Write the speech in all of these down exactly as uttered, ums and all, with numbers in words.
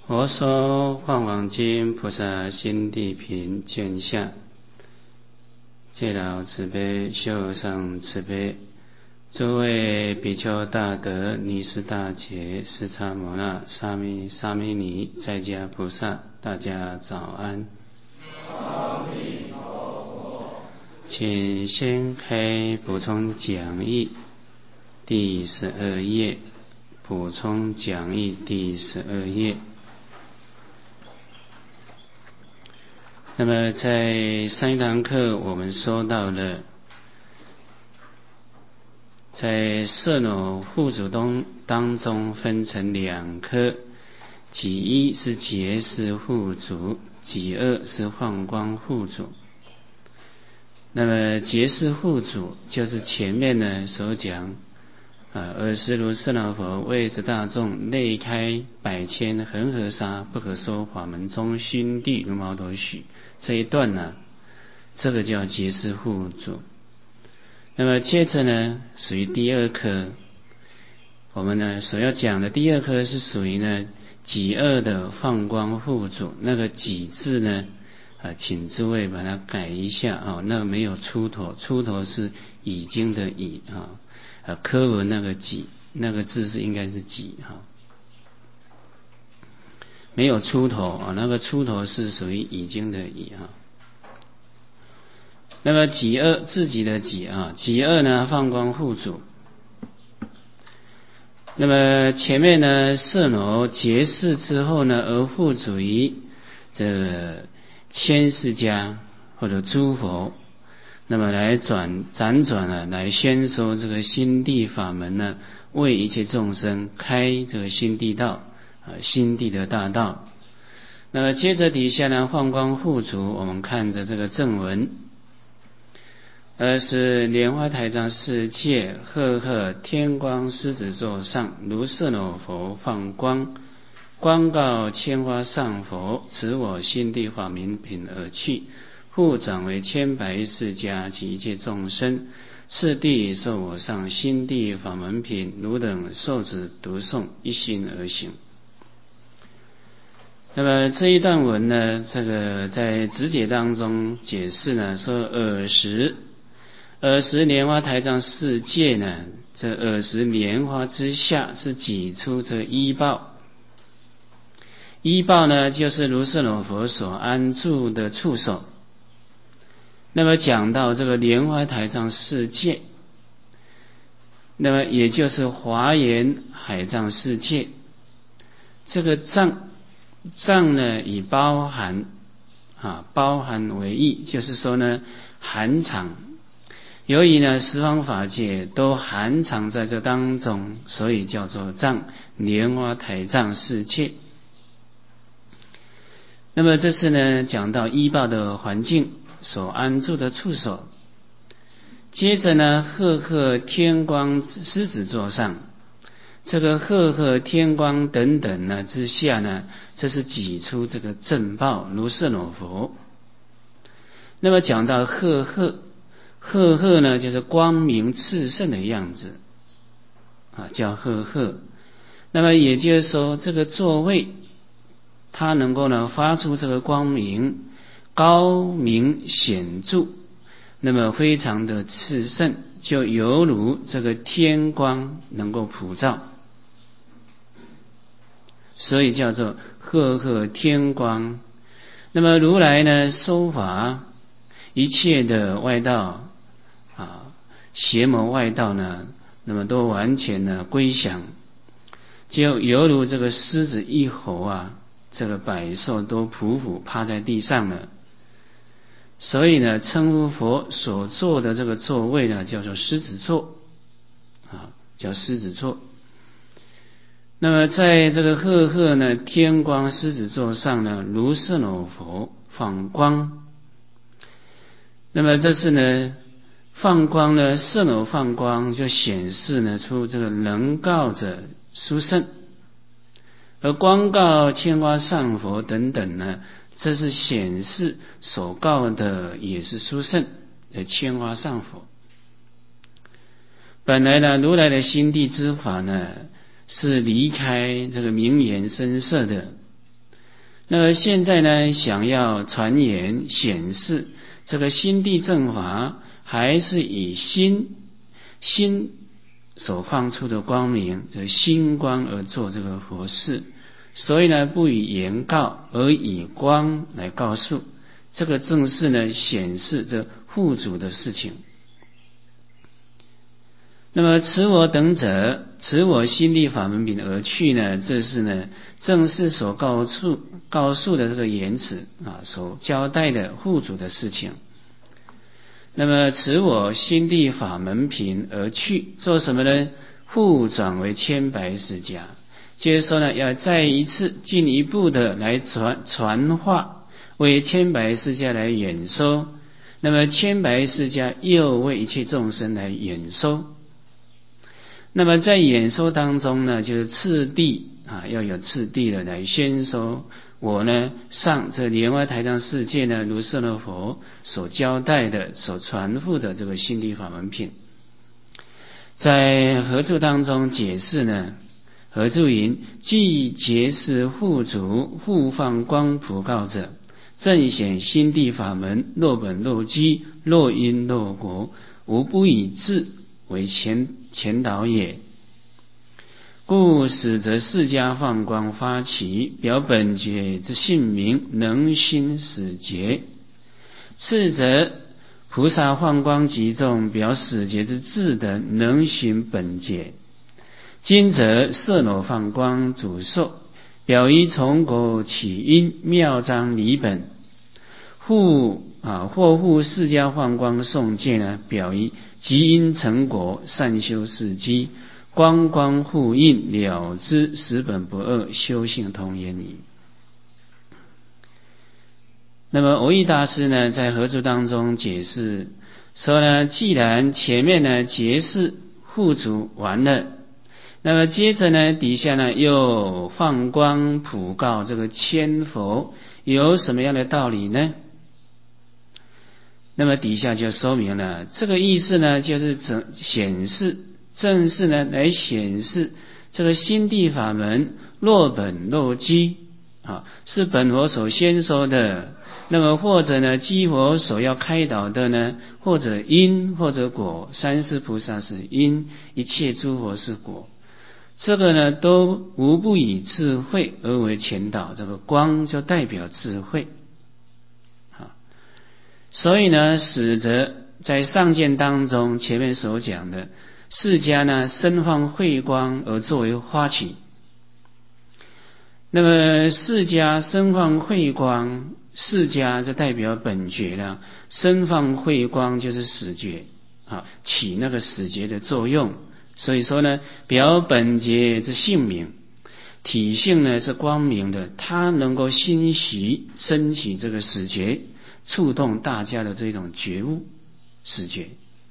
佛说《梵网经》菩萨心地品卷下，戒老慈悲，修和尚慈悲，诸位比丘大德、尼师大姐、释迦牟那、沙弥、沙弥尼、在家菩萨，大家早安。阿弥陀佛。请先开补充讲义第十二页，补充讲义第十二页。那么在上一堂课我们说到了，在色耨护主中当中分成两科，己一是结识护主，己二是放光护主。那么结识护主就是前面呢所讲啊，尔时如是那佛为之大众内开百千恒河沙，不可说法门中熏地如毛头许，这一段呢，这个叫结识护主。那么接着呢，属于第二科，我们呢所要讲的第二科是属于呢己二的放光护主。那个己字呢啊，请诸位把它改一下啊，那个没有出头，出头是已经的已啊。呃，科文那个己那个字是应该是己哈，没有出头啊，那个出头是属于已经的已哈。那么己二自己的己啊，己二呢放光护主。那么前面呢色耨结识之后呢，而护主于这个千世家或者诸佛。那么来转辗转啊，来宣说这个心地法门呢，为一切众生开这个心地道啊，心地的大道。那么接着底下呢，放光护主，我们看着这个正文，而是莲花台上世界，赫赫天光狮子座上，如色耨佛放光，光告千花上佛，此我心地法门品而去。护长为千百世家及一切众生，次第受我上心地法门品，汝等受持读诵，一心而行。那么这一段文呢，这个在直解当中解释呢，说尔时，尔时莲花台上世界呢，这尔时莲花之下是挤出这依报，依报呢就是如色耨佛所安住的处所。那么讲到这个莲花台上世界，那么也就是华严海藏世界。这个藏藏呢以包含啊，包含为义，就是说呢含藏，由于呢十方法界都含藏在这当中，所以叫做藏，莲花台藏世界。那么这是呢讲到依报的环境所安住的处所。接着呢，赫赫天光狮子座上，这个赫赫天光等等呢之下呢，这是挤出这个正报如色耨佛。那么讲到赫赫，赫赫呢就是光明炽盛的样子啊，叫赫赫。那么也就是说，这个座位它能够呢发出这个光明，高明显著，那么非常的炽盛，就犹如这个天光能够普照，所以叫做赫赫天光。那么如来呢说法，一切的外道啊，邪魔外道呢，那么都完全呢归降，就犹如这个狮子一吼啊，这个百兽都匍匐趴在地上了。所以呢，称呼佛所坐的这个座位呢，叫做狮子座啊，叫狮子座。那么在这个赫赫呢天光狮子座上呢，如色耨佛放光。那么这是呢放光呢，色耨放光，就显示呢出这个能告者殊胜，而光告千花上佛等等呢，这是显示所告的也是殊胜的千花上佛。本来呢，如来的心地之法呢，是离开这个名言声色的那么现在呢，想要传言显示这个心地正法，还是以心心所放出的光明，这个心光而做这个佛事，所以呢，不以言告，而以光来告诉。这个正是呢，显示这护主的事情。那么持我等者，持我心地法门品而去呢，这是呢，正是所告诉告诉的这个言辞啊，所交代的护主的事情。那么持我心地法门品而去，做什么呢？复转为千百世家，就是说呢，要再一次进一步的来传传化，为千百世家来演说。那么千百世家又为一切众生来演说。那么在演说当中呢，就是次第啊，要有次第的来宣说。我呢，上这莲花台上世界呢，如舍那佛所交代的、所传付的这个心地法门品，在合注当中解释呢，合注云：即结是护主护放光普告者，正显心地法门，若本若机，若因若果，无不以智为前前导也。故使则释迦放光发起，表本觉之性名，能心始觉；次则菩萨放光集众，表始觉之智德，能行本觉；今则摄那放光主受，表依从果起因，妙章理本。护啊，或护释迦放光诵戒呢，表依即因成果，善修事机。光光互应，了知实本不二，修性同源矣。那么蕅益大师呢，在合注当中解释说呢，既然前面呢结释护主完了，那么接着呢底下呢又放光普告这个千佛，有什么样的道理呢？那么底下就说明了这个意思呢，就是整显示。正是呢，来显示这个心地法门若本若机啊，是本佛所先说的。那么或者呢，机佛所要开导的呢，或者因或者果，三世菩萨是因，一切诸佛是果。这个呢，都无不以智慧而为前导。这个光就代表智慧啊，所以呢，使得在上见当中前面所讲的。释迦呢，身放慧光而作为发起。那么释迦身放慧光，释迦就代表本觉了，身放慧光就是始觉啊，起那个始觉的作用。所以说呢，表本觉之性命，体性呢是光明的，它能够欣喜升起这个始觉，触动大家的这种觉悟始觉。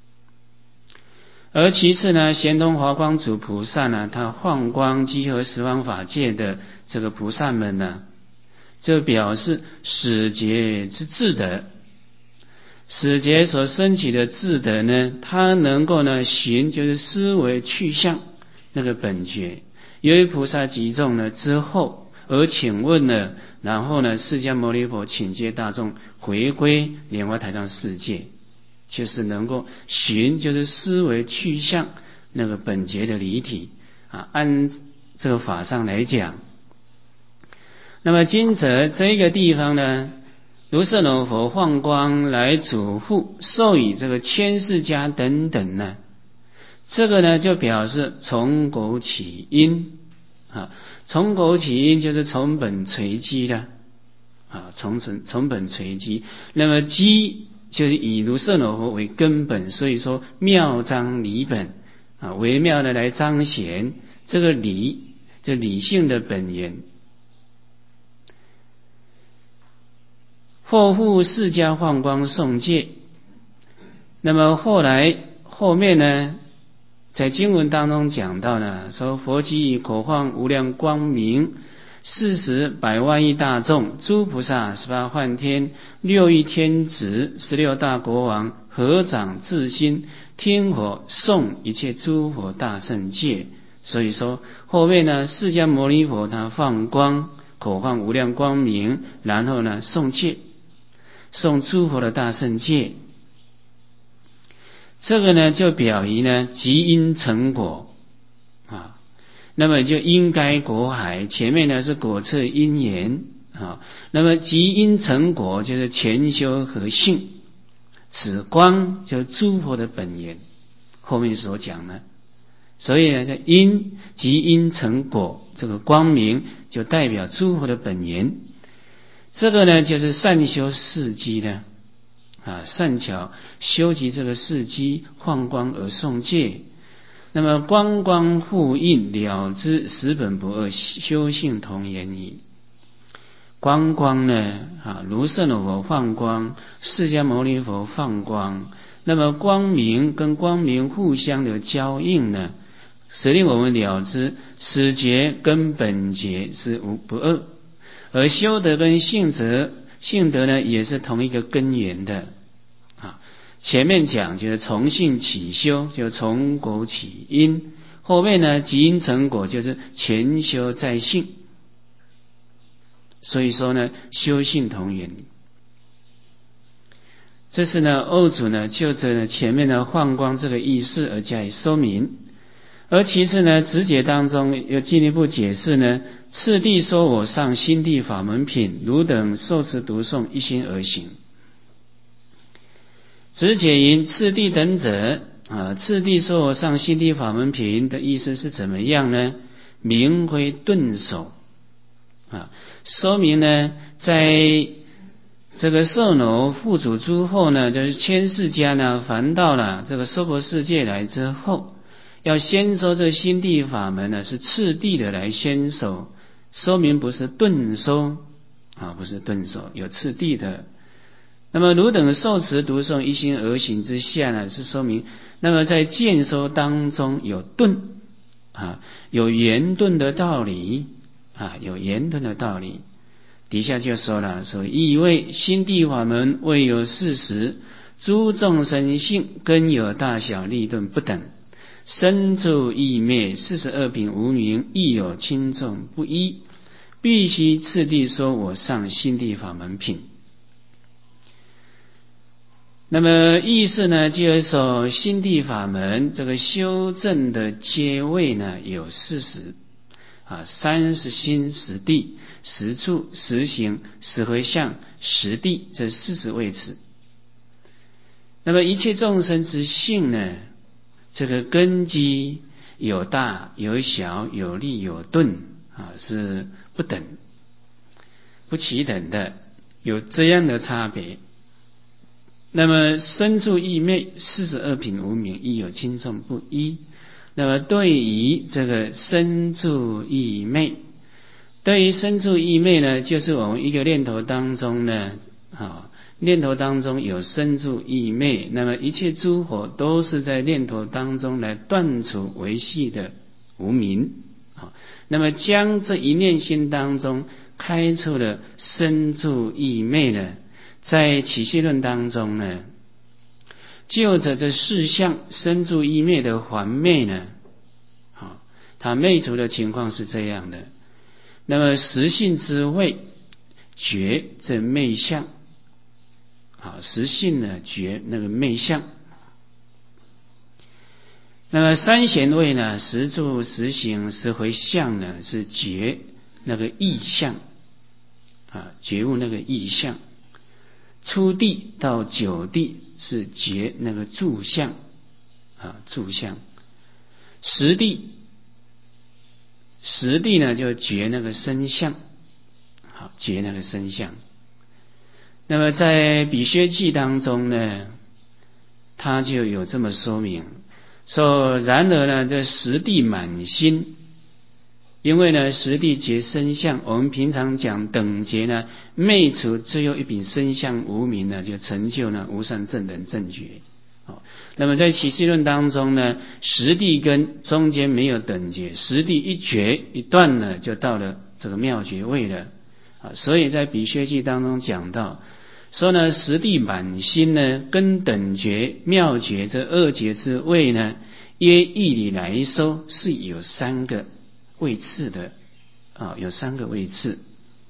而其次呢，贤通华光主菩萨呢，他放光集合十方法界的这个菩萨们呢，就表示始觉之智德。始觉所升起的智德呢，它能够呢行，就是思维去向那个本觉。由于菩萨集众呢之后，而请问呢，然后呢，释迦牟尼佛请接大众回归莲花台上世界。就是能够寻，就是思维去向那个本觉的离体啊。按这个法上来讲，那么今则这个地方呢，如舍那佛放光来嘱咐授予这个千世家等等呢，这个呢就表示从果起因啊，从果起因就是从本垂机的啊，从从从本垂机，那么机。就是以如舍那佛为根本，所以说妙章理本啊，微妙的来彰显这个理，这理性的本源。或复释迦放光诵戒，那么后来后面呢，在经文当中讲到呢，说佛即以口放无量光明。四十百万亿大众，诸菩萨，十八幻天，六亿天子，十六大国王，合掌自心，听佛诵一切诸佛大圣戒。所以说后面呢，释迦牟尼佛他放光口放无量光明，然后呢诵戒，诵诸佛的大圣戒。这个呢就表于呢即因成果啊，那么就应该果海，前面呢是果测因缘啊，那么即因成果就是全修和性，此光就诸佛的本源，后面所讲呢，所以呢这因即因成果，这个光明就代表诸佛的本源。这个呢就是善修事迹呢啊，善巧修集这个事迹，放光而诵戒，那么光光互应，了知十本不二，修性同源矣。光光呢啊，如圣的佛放光，释迦牟尼佛放光，那么光明跟光明互相的交应呢，使令我们了知始觉跟本觉是无不二，而修德跟性德性德呢也是同一个根源的啊。前面讲就是从性起修，就从果起因，后面呢即因成果，就是全修在性。所以说呢，修性同源。这是呢，欧祖呢就着呢前面的放光这个意思而加以说明。而其次呢，直解当中又进一步解释呢，次第说我上心地法门品，汝等受持读诵，一心而行。直解云次第等者啊，次第说我上心地法门品的意思是怎么样呢？明辉顿首啊，说明呢，在这个受耨付主诸后呢，就是千世家呢，凡到了这个娑婆世界来之后，要先说这心地法门呢，是次第的来先说，说明不是顿说啊，不是顿说，有次第的。那么汝等受持读诵一心而行之下呢，是说明那么在见说当中有顿啊，有圆顿的道理啊，有圆顿的道理。底下就说了，说意谓心地法门未有事实，诸众生性根有大小利钝不等，生住异灭四十二品无明亦有轻重不一，必须次第说我上心地法门品。那么意思呢，就是说心地法门这个修正的阶位呢有四十啊，三十心十地十处十行十回向十地，这四十位次。那么一切众生之性呢，这个根基有大有小有利有钝啊，是不等不齐等的，有这样的差别。那么生住异灭四十二品无明亦有轻重不一。那么对于这个生住异灭，对于生住异灭呢，就是我们一个念头当中呢啊，念头当中有生住异灭，那么一切诸佛都是在念头当中来断除维系的无明啊。那么将这一念心当中开出了生住异灭呢，在起信论当中呢，就着这四项生住异灭的还灭呢，啊，它灭除的情况是这样的。那么实性之谓觉这灭相，啊，实性呢觉那个灭相。那么三贤位呢，实住实行实回向呢，是觉那个意象啊，觉悟那个意象。初地到九地是觉那个住相啊，住相。十地十地呢就觉那个身相，好，觉那个身相。那么在比薛记当中呢，他就有这么说明，说然而呢，这十地满心，因为呢十地觉身相，我们平常讲等觉呢，灭除最后一品身相无明呢，就成就呢无上正等正觉。好，那么在起信论当中呢，十地跟中间没有等觉，十地一觉一断呢，就到了这个妙觉位了啊。所以在比薛记当中讲到，说呢十地满心呢，跟等觉妙觉这二觉之位呢，约义理来说是有三个位次的啊，有三个位次。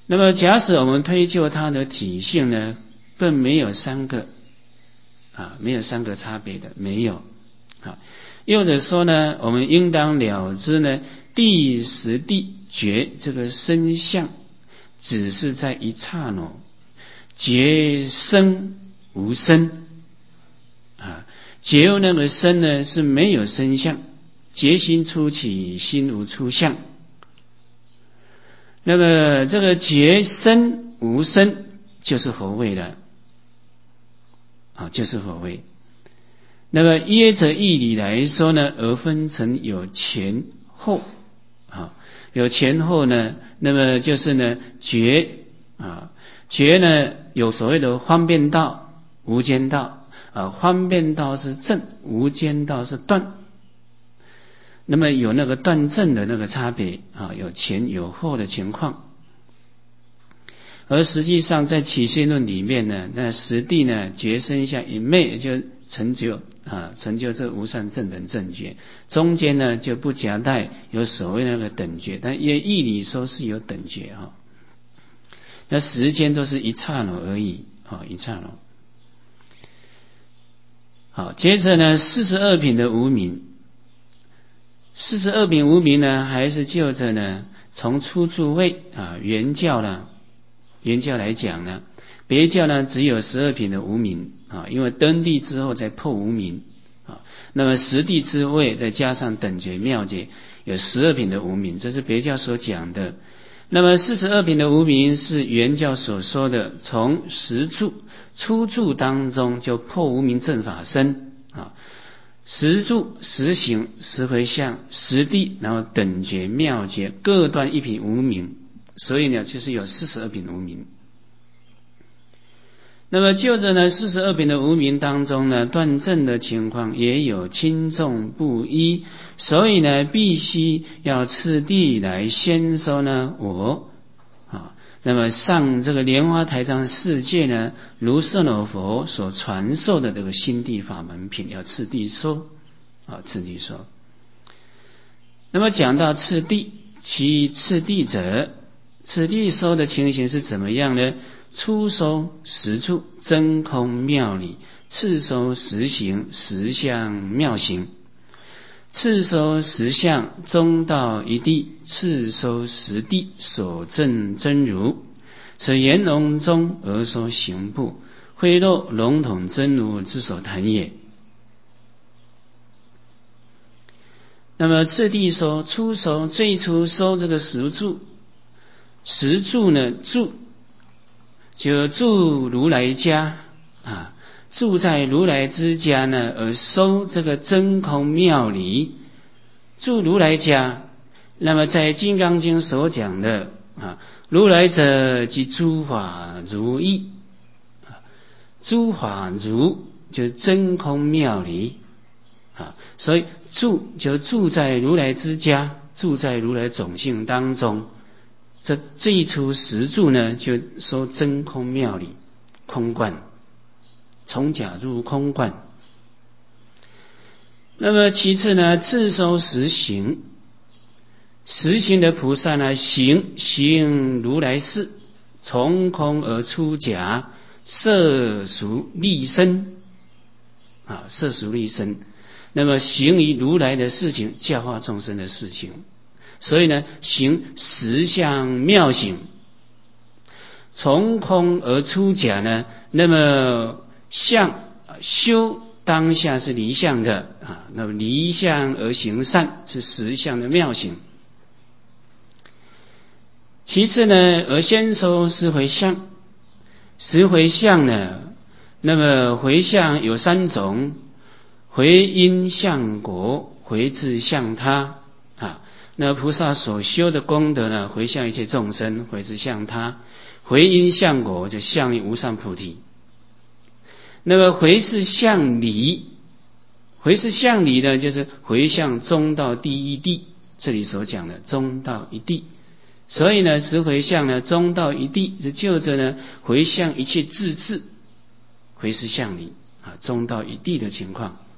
那么假使我们推究它的体性呢，更没有三个啊，没有三个差别的，没有啊。又或者说呢，我们应当了知呢，第十地觉这个身相，只是在一刹那，觉身无身啊，觉有那个身呢是没有身相，觉心初起，心无初相。那么这个觉身无身就是佛位了啊，就是佛位。那么约着义理来说呢，而分成有前后啊，有前后呢，那么就是呢觉啊，觉呢有所谓的方便道、无间道啊，方便道是正，无间道是断。那么有那个断正的那个差别啊，有前有后的情况。而实际上在起信论里面呢，那实地呢觉身相一昧就成就啊，成就这无上正等正觉，中间呢就不夹带有所谓那个等觉，但也义理说是有等觉哈。那时间都是一刹那而已啊，一刹那。好，接着呢四十二品的无明，四十二品无明呢，还是就着呢从初住位啊原教呢。原教来讲呢，别教呢只有十二品的无明啊，因为登地之后再破无明啊，那么十地之位再加上等觉妙觉，有十二品的无明，这是别教所讲的。那么四十二品的无明是原教所说的，从十住初住当中就破无明正法身啊，十住、十行、十回向、十地，然后等觉妙觉各断一品无明。所以呢，就是有四十二品无明。那么就着呢四十二品的无明当中呢，断正的情况也有轻重不一，所以呢，必须要次第来先说呢我啊，那么上这个莲花台上世界呢，如舍那佛所传授的这个心地法门品，要次第说啊，次第说。那么讲到次第，其次第者。此地说的情形是怎么样呢？初说实处真空妙理，次说实行实相妙行，次说实相中道一地，次说实地所证真如，此言容中而说行部，挥落笼统真如之所谈也。那么次第说，初说最初说这个实处。实住呢，住就住如来家啊，住在如来之家呢，而收这个真空妙理，住如来家。那么在《金刚经》所讲的啊，如来者即诸法如意，诸法如就是真空妙理啊，所以住就住在如来之家，住在如来种性当中。这这一出实住呢，就说真空妙理，空观，从假入空观。那么其次呢，自收实行，实行的菩萨呢，行行如来事，从空而出假，摄俗立身啊，摄俗立身。那么行于如来的事情，教化众生的事情。所以呢，行实相妙行，从空而出假呢，那么相修当下是离相的啊，那么离相而行善是实相的妙行。其次呢，而先说十回向，十回向呢，那么回向有三种：回因向果，回自向他啊。那菩萨所修的功德呢，回向一切众生，回之向他；回因向果，就向于无上菩提。那么回是向理，回是向理呢，就是回向中道第一地，这里所讲的中道一地。所以呢，十回向呢，中道一地是就着呢回向一切自治，回是向理啊，中道一地的情况。